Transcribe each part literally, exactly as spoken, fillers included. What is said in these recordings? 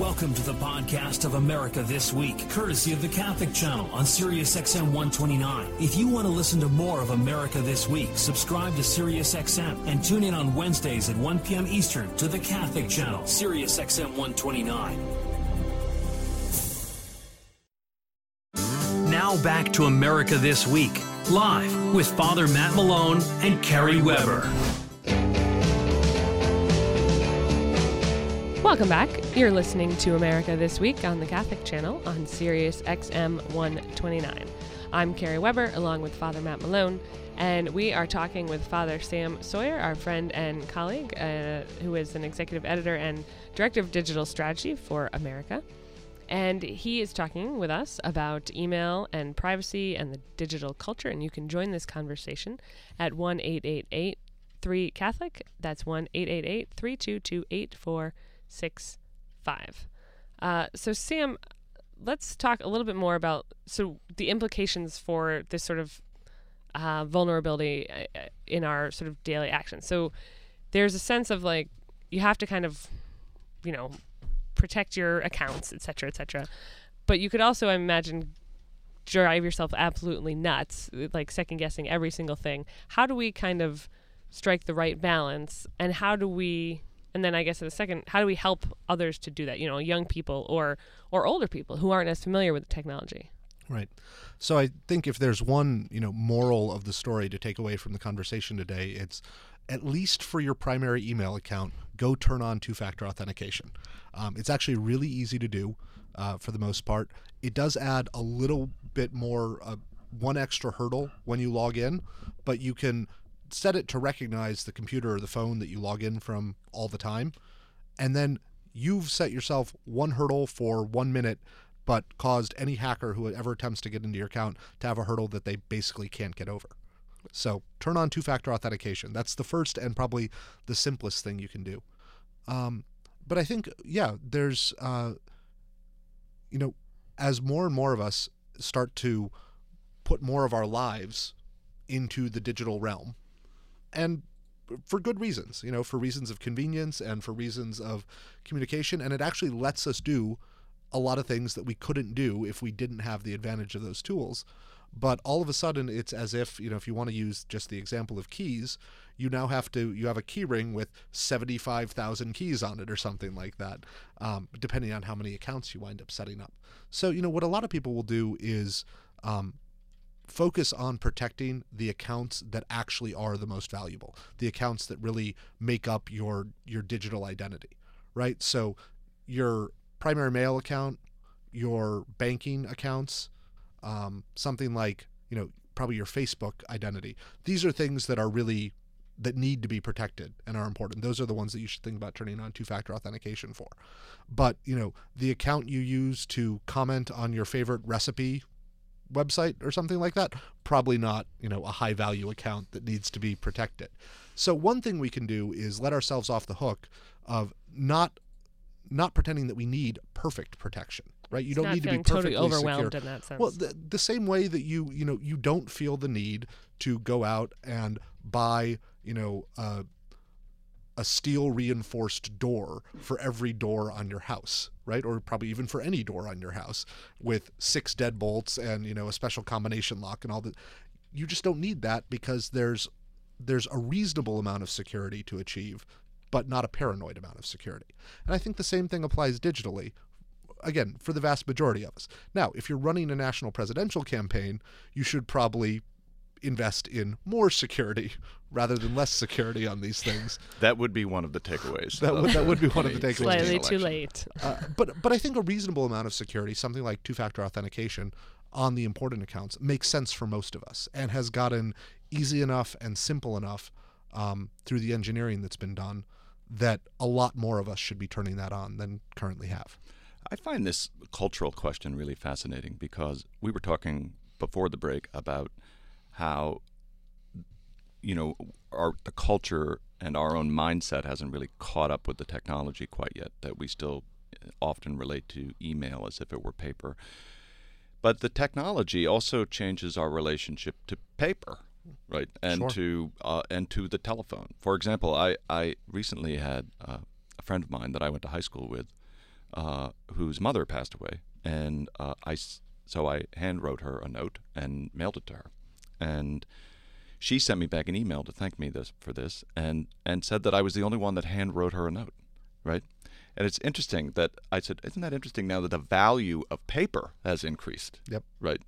Welcome to the podcast of America This Week, courtesy of the Catholic Channel on Sirius X M one twenty-nine. If you want to listen to more of America This Week, subscribe to Sirius X M and tune in on Wednesdays at one p.m. Eastern to the Catholic Channel, Sirius X M one twenty-nine. Now back to America This Week, live with Father Matt Malone and Carrie Weber. Welcome back. You're listening to America This Week on the Catholic Channel on Sirius X M one twenty-nine. I'm Carrie Weber along with Father Matt Malone, and we are talking with Father Sam Sawyer, our friend and colleague, uh, who is an executive editor and director of digital strategy for America. And he is talking with us about email and privacy and the digital culture, and you can join this conversation at one eight eight eight three Catholic. That's one eight eight eight three two two eight four six five. Uh, so Sam, let's talk a little bit more about so the implications for this sort of uh, vulnerability in our sort of daily actions. So there's a sense of like you have to kind of, you know, protect your accounts, et cetera, et cetera. But you could also, I imagine, drive yourself absolutely nuts, like second guessing every single thing. How do we kind of strike the right balance, and how do we? And then I guess in a second, how do we help others to do that? You know, young people or or older people who aren't as familiar with the technology. Right. So I think if there's one, you know, moral of the story to take away from the conversation today, it's at least for your primary email account, go turn on two-factor authentication. Um, it's actually really easy to do uh, for the most part. It does add a little bit more, uh, one extra hurdle when you log in, but you can set it to recognize the computer or the phone that you log in from all the time. And then you've set yourself one hurdle for one minute, but caused any hacker who ever attempts to get into your account to have a hurdle that they basically can't get over. So turn on two-factor authentication. That's the first and probably the simplest thing you can do. Um, but I think, yeah, there's, uh, you know, as more and more of us start to put more of our lives into the digital realm, and for good reasons, you know, for reasons of convenience and for reasons of communication. And it actually lets us do a lot of things that we couldn't do if we didn't have the advantage of those tools. But all of a sudden, it's as if, you know, if you want to use just the example of keys, you now have to, you have a key ring with seventy-five thousand keys on it or something like that, um, depending on how many accounts you wind up setting up. So, you know, what a lot of people will do is um, focus on protecting the accounts that actually are the most valuable, the accounts that really make up your your digital identity, right? So your primary mail account, your banking accounts, um, something like, you know, probably your Facebook identity. These are things that are really, that need to be protected and are important. Those are the ones that you should think about turning on two-factor authentication for. But, you know, the account you use to comment on your favorite recipe website or something like that, probably not, you know, a high value account that needs to be protected. So one thing we can do is let ourselves off the hook of not not pretending that we need perfect protection, right? You It's don't not need to be feeling perfectly totally overwhelmed secure. in that sense. Well, the, the same way that you, you know, you don't feel the need to go out and buy, you know, uh, a steel reinforced door for every door on your house, right? Or probably even for any door on your house with six deadbolts and, you know, a special combination lock and all that. You just don't need that because there's there's a reasonable amount of security to achieve, but not a paranoid amount of security. And I think the same thing applies digitally, again, for the vast majority of us. Now, if you're running a national presidential campaign, you should probably invest in more security rather than less security on these things. That would be one of the takeaways. That would that would be one of the takeaways. Slightly too late. Uh, but but I think a reasonable amount of security, something like two-factor authentication on the important accounts, makes sense for most of us and has gotten easy enough and simple enough um, through the engineering that's been done that a lot more of us should be turning that on than currently have. I find this cultural question really fascinating because we were talking before the break about how, you know, our the culture and our own mindset hasn't really caught up with the technology quite yet, that we still often relate to email as if it were paper. But the technology also changes our relationship to paper, right? And Sure. to uh, and to the telephone. For example, I, I recently had uh, a friend of mine that I went to high school with uh, whose mother passed away, and uh, I s- so I hand wrote her a note and mailed it to her, and she sent me back an email to thank me this for this, and and said that I was the only one that hand wrote her a note, right? And it's interesting that I said, isn't that interesting now that the value of paper has increased? Yep. Right.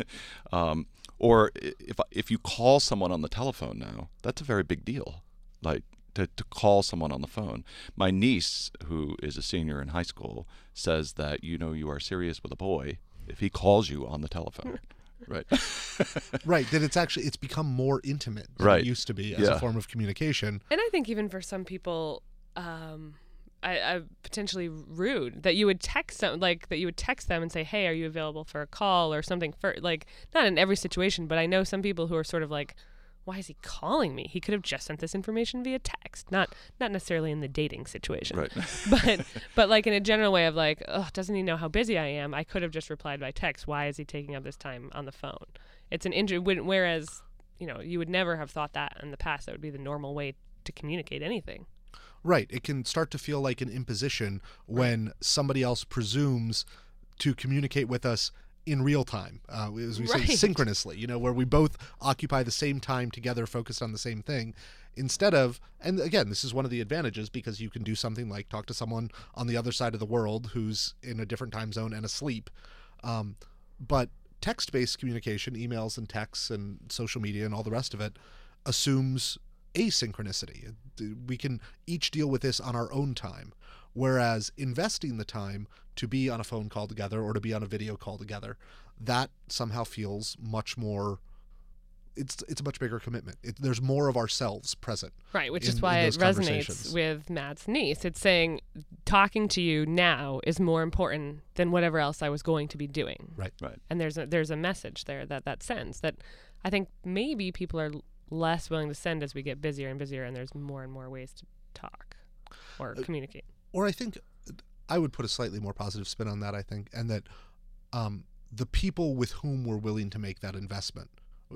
um, or if if you call someone on the telephone now, that's a very big deal. Like to, to call someone on the phone. My niece, who is a senior in high school, says that you know you are serious with a boy if he calls you on the telephone. Right. Right. That it's actually it's become more intimate than Right. it used to be as Yeah. a form of communication. And I think even for some people, um, I, I potentially rude that you would text them, like that you would text them and say, "Hey, are you available for a call or something?" For like, not in every situation, but I know some people who are sort of like, "Why is he calling me? He could have just sent this information via text." Not not necessarily in the dating situation, Right. but but like in a general way of like, "Oh, doesn't he know how busy I am? I could have just replied by text. Why is he taking up this time on the phone?" It's an injury. Whereas you know you would never have thought that in the past. That would be the normal way to communicate anything. Right. It can start to feel like an imposition when somebody else presumes to communicate with us in real time, uh, as we Right. say, synchronously, you know, where we both occupy the same time together, focused on the same thing, instead of, and again, this is one of the advantages because you can do something like talk to someone on the other side of the world who's in a different time zone and asleep. Um, but text-based communication, emails and texts and social media and all the rest of it, assumes asynchronicity. We can each deal with this on our own time, whereas investing the time to be on a phone call together or to be on a video call together, that somehow feels much more, it's it's a much bigger commitment. It, there's more of ourselves present. Right, which in- is why in it those resonates conversations. with Matt's niece. It's saying talking to you now is more important than whatever else I was going to be doing. Right. Right. And there's a, there's a message there that that sends that I think maybe people are l- less willing to send as we get busier and busier, and there's more and more ways to talk or communicate. Or I think I would put a slightly more positive spin on that, I think, and that um, the people with whom we're willing to make that investment,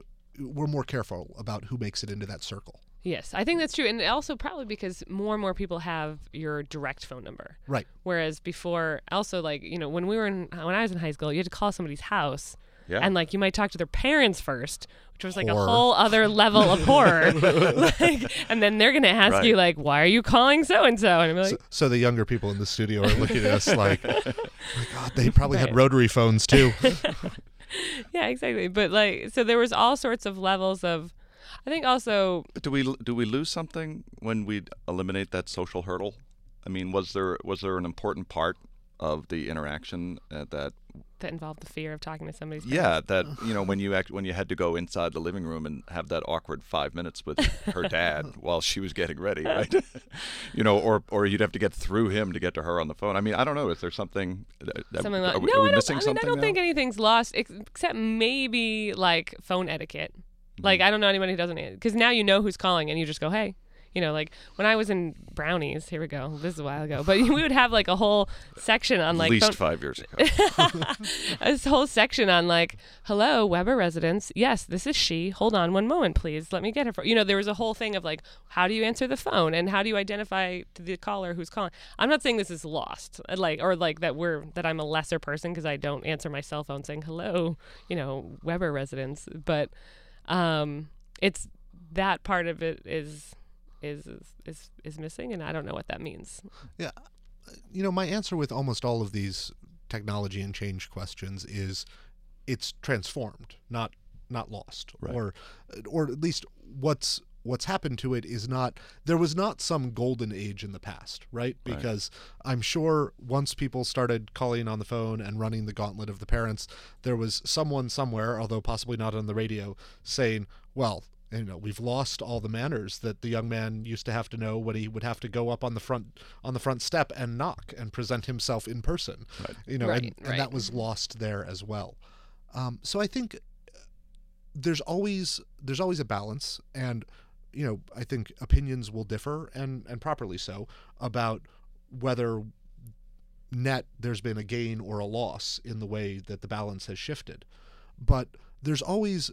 we're more careful about who makes it into that circle. Yes, I think that's true. And also probably because more and more people have your direct phone number. Right. Whereas before, also like, you know, when we were in, when I was in high school, you had to call somebody's house. Yeah. And like you might talk to their parents first, which was like Horror. a whole other level of horror. Like, and then they're gonna ask Right. you like, "Why are you calling so and so?" And I'm like, So, so the younger people in the studio are looking at us like, oh my God, they probably Right. had rotary phones too. "Yeah, exactly." But like, so there was all sorts of levels of. I think also Do we do we lose something when we eliminate that social hurdle? I mean, was there was there an important part of the interaction uh, that that involved the fear of talking to somebody's yeah that you know when you act when you had to go inside the living room and have that awkward five minutes with her dad while she was getting ready, right? you know, or or you'd have to get through him to get to her on the phone. I mean, I don't know. Is there something that, that- something like are we, no, are we I don't. missing I mean, something I don't now? think anything's lost ex- except maybe like phone etiquette. Like I don't know anybody who doesn't, because now you know who's calling and you just go, "Hey." You know, like when I was in Brownies, here we go. This is a while ago, but we would have like a whole section on At like least phone- five years ago. this whole section on like, "Hello, Weber residence. Yes, this is she. Hold on one moment, please. Let me get her." For-. You know, there was a whole thing of like, how do you answer the phone and how do you identify to the caller who's calling? I'm not saying this is lost, like, or like that we're that I'm a lesser person because I don't answer my cell phone saying hello, you know, Weber residence, but um, it's that part of it is. Is, is is is missing, and I don't know what that means. Yeah. You know, my answer with almost all of these technology and change questions is it's transformed, not not lost. Right. Or or at least what's what's happened to it is not, there was not some golden age in the past, right? Because right. I'm sure once people started calling on the phone and running the gauntlet of the parents, there was someone somewhere, although possibly not on the radio, saying, well, you know, we've lost all the manners that the young man used to have to know when he would have to go up on the front on the front step and knock and present himself in person. Right. You know, right, and, and right. that was lost there as well. Um, so I think there's always there's always a balance, and you know, I think opinions will differ, and and properly so, about whether net there's been a gain or a loss in the way that the balance has shifted. But there's always,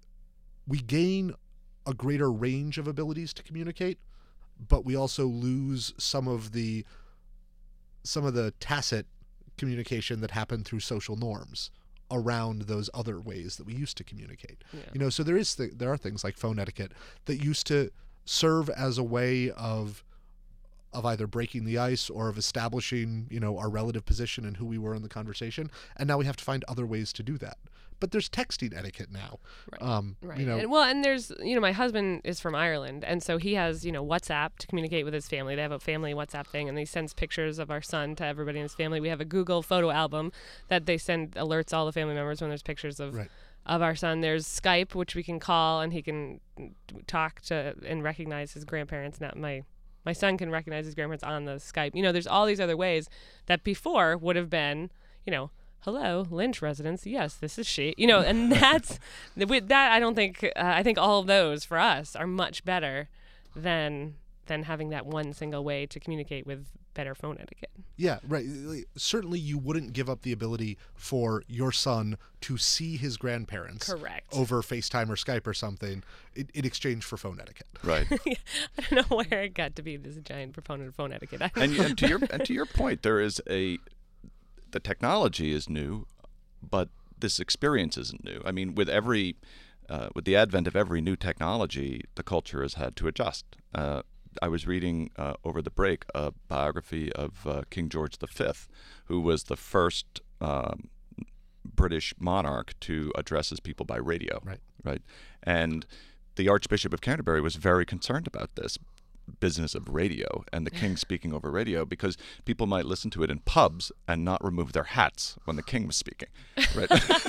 we gain a greater range of abilities to communicate, but we also lose some of the some of the tacit communication that happened through social norms around those other ways that we used to communicate. Yeah. You know, so there is th- there are things like phone etiquette that used to serve as a way of of either breaking the ice or of establishing, you know, our relative position and who we were in the conversation. And now we have to find other ways to do that. But there's texting etiquette now. Right. Um, Right. You know, And, well, and there's, you know, my husband is from Ireland, and so he has, you know, WhatsApp to communicate with his family. They have a family WhatsApp thing, and he sends pictures of our son to everybody in his family. We have a Google photo album that they send alerts all the family members when there's pictures of Right. of our son. There's Skype, which we can call, and he can talk to and recognize his grandparents. Now my my son can recognize his grandparents on the Skype. You know, there's all these other ways that before would have been, you know, hello, Lynch residence. Yes, this is she. You know, and that's with that. I don't think. Uh, I think all of those for us are much better than than having that one single way to communicate with better phone etiquette. Yeah, right. Certainly you wouldn't give up the ability for your son to see his grandparents Correct. over FaceTime or Skype or something in, in exchange for phone etiquette. Right. I don't know where it got to be this giant proponent of phone etiquette. I don't and, you- know. and to your and to your point, there is a the technology is new, but this experience isn't new. I mean, with every uh, with the advent of every new technology, the culture has had to adjust. Uh, I was reading uh, over the break a biography of uh, King George the Fifth, who was the first um, British monarch to address his people by radio. Right. Right. And the Archbishop of Canterbury was very concerned about this business of radio and the king speaking over radio, because people might listen to it in pubs and not remove their hats when the king was speaking, right?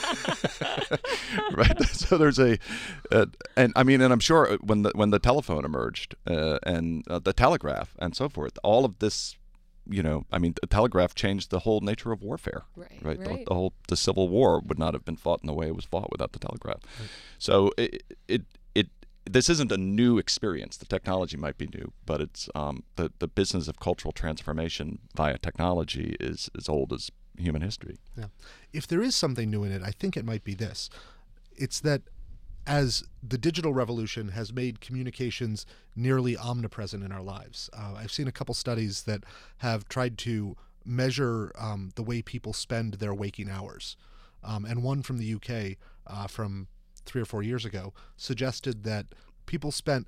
Right. So there's a, uh, and I mean, and I'm sure when the when the telephone emerged uh, and uh, the telegraph and so forth, all of this, you know, I mean, the telegraph changed the whole nature of warfare, Right, right? The, right. the whole the Civil War would not have been fought in the way it was fought without the telegraph. Right. So it it it. This isn't a new experience. The technology might be new, but it's um, the the business of cultural transformation via technology is as old as human history. Yeah. If there is something new in it, I think it might be this. It's that as the digital revolution has made communications nearly omnipresent in our lives. Uh, I've seen a couple studies that have tried to measure um, the way people spend their waking hours. Um, and one from the U K uh, from three or four years ago suggested that people spent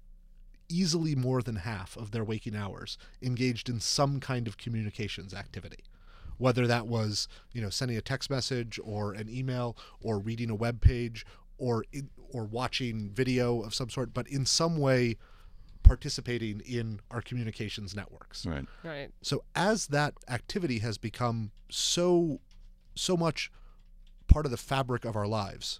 easily more than half of their waking hours engaged in some kind of communications activity, whether that was, you know, sending a text message or an email or reading a web page or in, or watching video of some sort, but in some way participating in our communications networks. Right. Right. So as that activity has become so so much part of the fabric of our lives,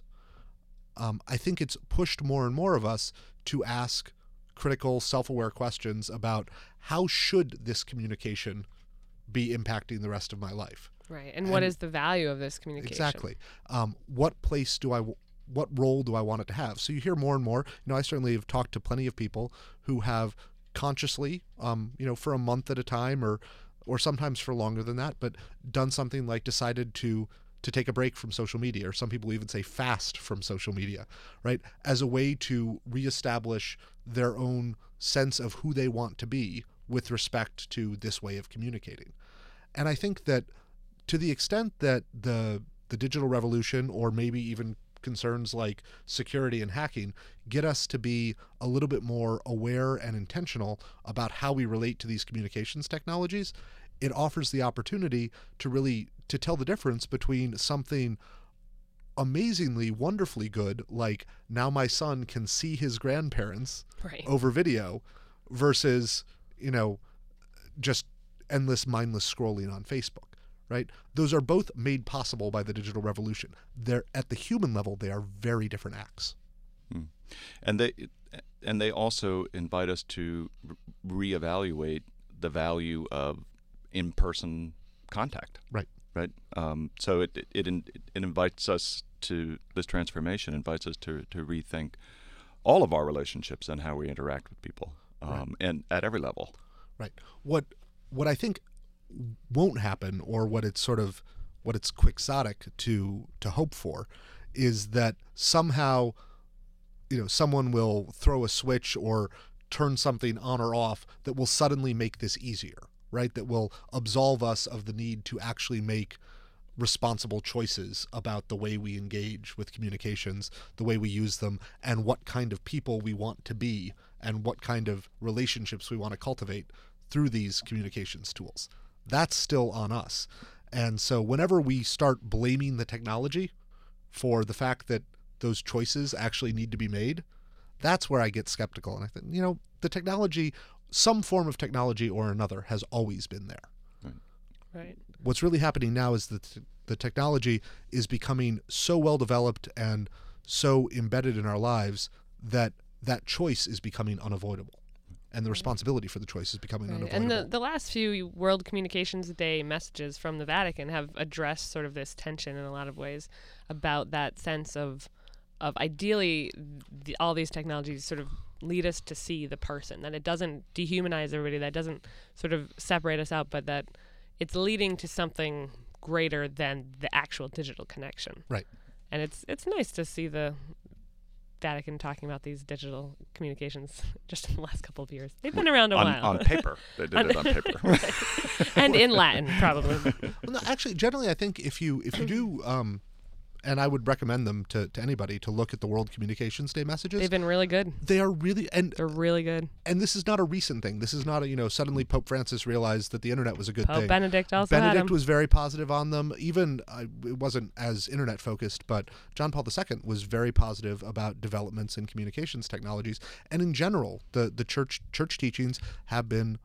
um, I think it's pushed more and more of us to ask critical, self-aware questions about how should this communication be impacting the rest of my life. Right. And, what And- is the value of this communication? Exactly. Um, what place do I, what role do I want it to have? So you hear more and more, you know, I certainly have talked to plenty of people who have consciously, um, you know, for a month at a time or, or sometimes for longer than that, but done something like decided to, to take a break from social media, or some people even say fast from social media, right? As a way to reestablish their own sense of who they want to be with respect to this way of communicating. And I think that to the extent that the the digital revolution, or maybe even concerns like security and hacking, get us to be a little bit more aware and intentional about how we relate to these communications technologies, it offers the opportunity to really to tell the difference between something amazingly, wonderfully good, like now my son can see his grandparents Right. over video, versus, you know, just endless, mindless scrolling on Facebook, right? Those are both made possible by the digital revolution. They're at the human level, they are very different acts. Hmm. And they and they also invite us to re- reevaluate the value of in-person contact. Right. Right. Um, so it it it it invites us to this transformation. Invites us to to rethink all of our relationships and how we interact with people, um, Right. and at every level. Right. What what I think won't happen, or what it's sort of what it's quixotic to to hope for, is that somehow, you know, someone will throw a switch or turn something on or off that will suddenly make this easier, right? That will absolve us of the need to actually make responsible choices about the way we engage with communications, the way we use them, and what kind of people we want to be, and what kind of relationships we want to cultivate through these communications tools. That's still on us. And so whenever we start blaming the technology for the fact that those choices actually need to be made, that's where I get skeptical. And I think, you know, the technology, some form of technology or another, has always been there. Right. Right. What's really happening now is that the technology is becoming so well developed and so embedded in our lives that that choice is becoming unavoidable. And the responsibility for the choice is becoming Right. unavoidable. And the, the last few World Communications Day messages from the Vatican have addressed sort of this tension in a lot of ways about that sense of, of ideally the, all these technologies sort of lead us to see the person, that it doesn't dehumanize everybody, that doesn't sort of separate us out, but that it's leading to something greater than the actual digital connection. Right. And it's it's nice to see the Vatican talking about these digital communications just in the last couple of years. They've been around a on, while. on paper. They did On- it on paper. And in Latin, probably. Well, no, actually, generally, I think if you if you do, um, and I would recommend them to, to anybody to look at the World Communications Day messages. They've been really good. They are really and They're really good. and this is not a recent thing. This is not a, you know, suddenly Pope Francis realized that the internet was a good Pope thing. Benedict also had Benedict them. was very positive on them. Even uh, it wasn't as internet focused, but John Paul the Second was very positive about developments in communications technologies. And in general, the the church church teachings have been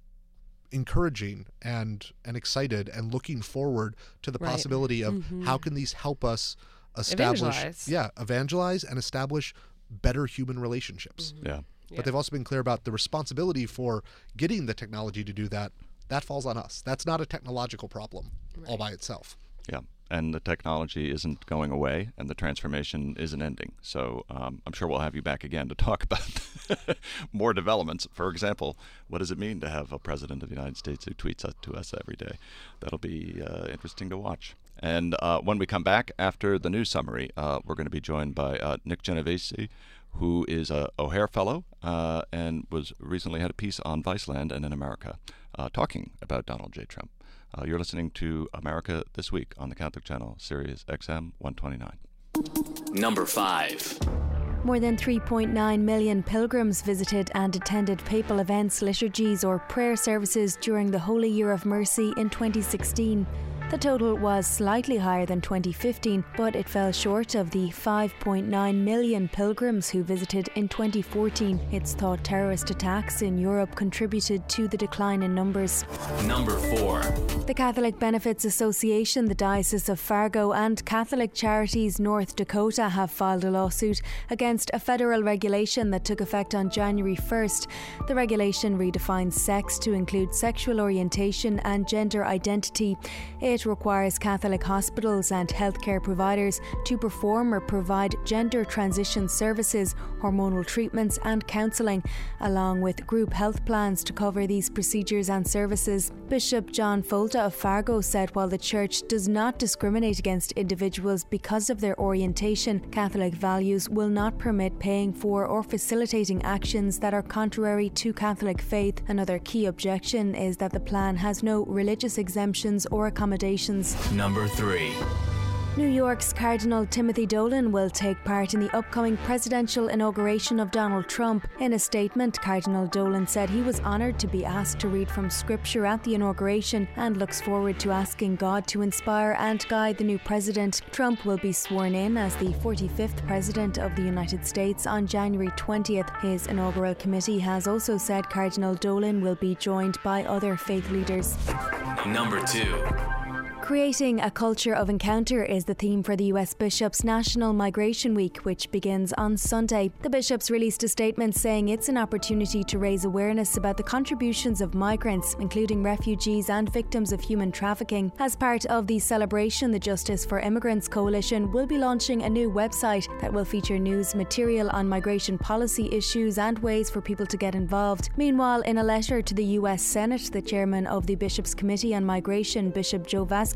encouraging and and excited and looking forward to the Right. possibility of Mhm. how can these help us establish Evangelize. yeah evangelize and establish better human relationships. Yeah. Yeah. But they've also been clear about the responsibility for getting the technology to do that. That falls on us. That's not a technological problem all by itself. Yeah, and the technology isn't going away, and the transformation isn't ending. So um, I'm sure we'll have you back again to talk about more developments. For example, what does it mean to have a president of the United States who tweets us, to us every day? That'll be uh, interesting to watch. And uh, when we come back after the news summary, uh, we're going to be joined by uh, Nick Genovese, who is a O'Hare Fellow uh, and was recently had a piece on Viceland and in America uh, talking about Donald J. Trump. Uh, you're listening to America This Week on the Catholic Channel, Sirius X M one twenty-nine. Number five. More than three point nine million pilgrims visited and attended papal events, liturgies or prayer services during the Holy Year of Mercy in twenty sixteen. The total was slightly higher than twenty fifteen, but it fell short of the five point nine million pilgrims who visited in twenty fourteen. It's thought terrorist attacks in Europe contributed to the decline in numbers. Number four. The Catholic Benefits Association, the Diocese of Fargo and Catholic Charities North Dakota have filed a lawsuit against a federal regulation that took effect on January first. The regulation redefines sex to include sexual orientation and gender identity. It requires Catholic hospitals and healthcare providers to perform or provide gender transition services, hormonal treatments and counselling, along with group health plans to cover these procedures and services. Bishop John Folta of Fargo said while the Church does not discriminate against individuals because of their orientation, Catholic values will not permit paying for or facilitating actions that are contrary to Catholic faith. Another key objection is that the plan has no religious exemptions or accommodations. Number three. New York's Cardinal Timothy Dolan will take part in the upcoming presidential inauguration of Donald Trump. In a statement, Cardinal Dolan said he was honoured to be asked to read from Scripture at the inauguration and looks forward to asking God to inspire and guide the new president. Trump will be sworn in as the forty-fifth President of the United States on January twentieth. His inaugural committee has also said Cardinal Dolan will be joined by other faith leaders. Number two. Creating a culture of encounter is the theme for the U S Bishops' National Migration Week, which begins on Sunday. The bishops released a statement saying it's an opportunity to raise awareness about the contributions of migrants, including refugees and victims of human trafficking. As part of the celebration, the Justice for Immigrants Coalition will be launching a new website that will feature news material on migration policy issues and ways for people to get involved. Meanwhile, in a letter to the U S Senate, the chairman of the Bishops' Committee on Migration, Bishop Joe Vasquez,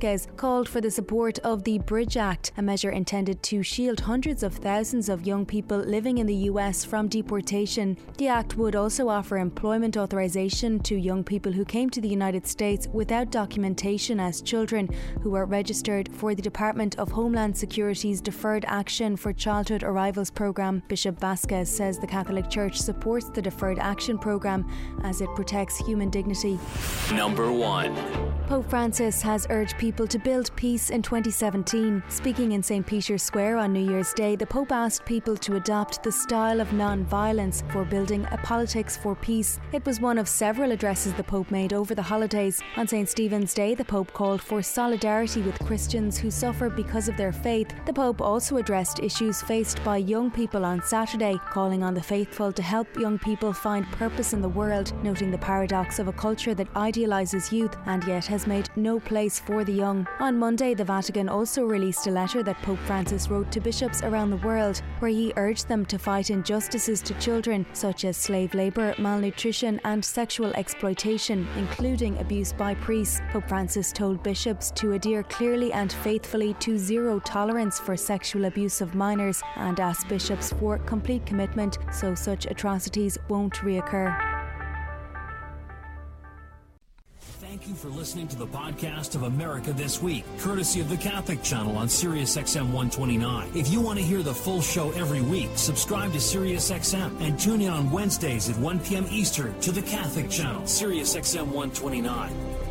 Vasquez called for the support of the Bridge Act, a measure intended to shield hundreds of thousands of young people living in the U S from deportation. The act would also offer employment authorization to young people who came to the United States without documentation as children who were registered for the Department of Homeland Security's Deferred Action for Childhood Arrivals program. Bishop Vasquez says the Catholic Church supports the Deferred Action program as it protects human dignity. Number one. Pope Francis has urged people to build peace in twenty seventeen. Speaking in Saint Peter's Square on New Year's Day, the Pope asked people to adopt the style of non-violence for building a politics for peace. It was one of several addresses the Pope made over the holidays. On Saint Stephen's Day, the Pope called for solidarity with Christians who suffer because of their faith. The Pope also addressed issues faced by young people on Saturday, calling on the faithful to help young people find purpose in the world, noting the paradox of a culture that idealises youth and yet has made no place for the young. On Monday, the Vatican also released a letter that Pope Francis wrote to bishops around the world, where he urged them to fight injustices to children, such as slave labour, malnutrition and sexual exploitation, including abuse by priests. Pope Francis told bishops to adhere clearly and faithfully to zero tolerance for sexual abuse of minors and asked bishops for complete commitment so such atrocities won't reoccur. Thank you for listening to the podcast of America This Week, courtesy of the Catholic Channel on Sirius X M one twenty-nine. If you want to hear the full show every week, subscribe to Sirius X M and tune in on Wednesdays at one p.m. Eastern to the Catholic Channel, Sirius X M one twenty-nine.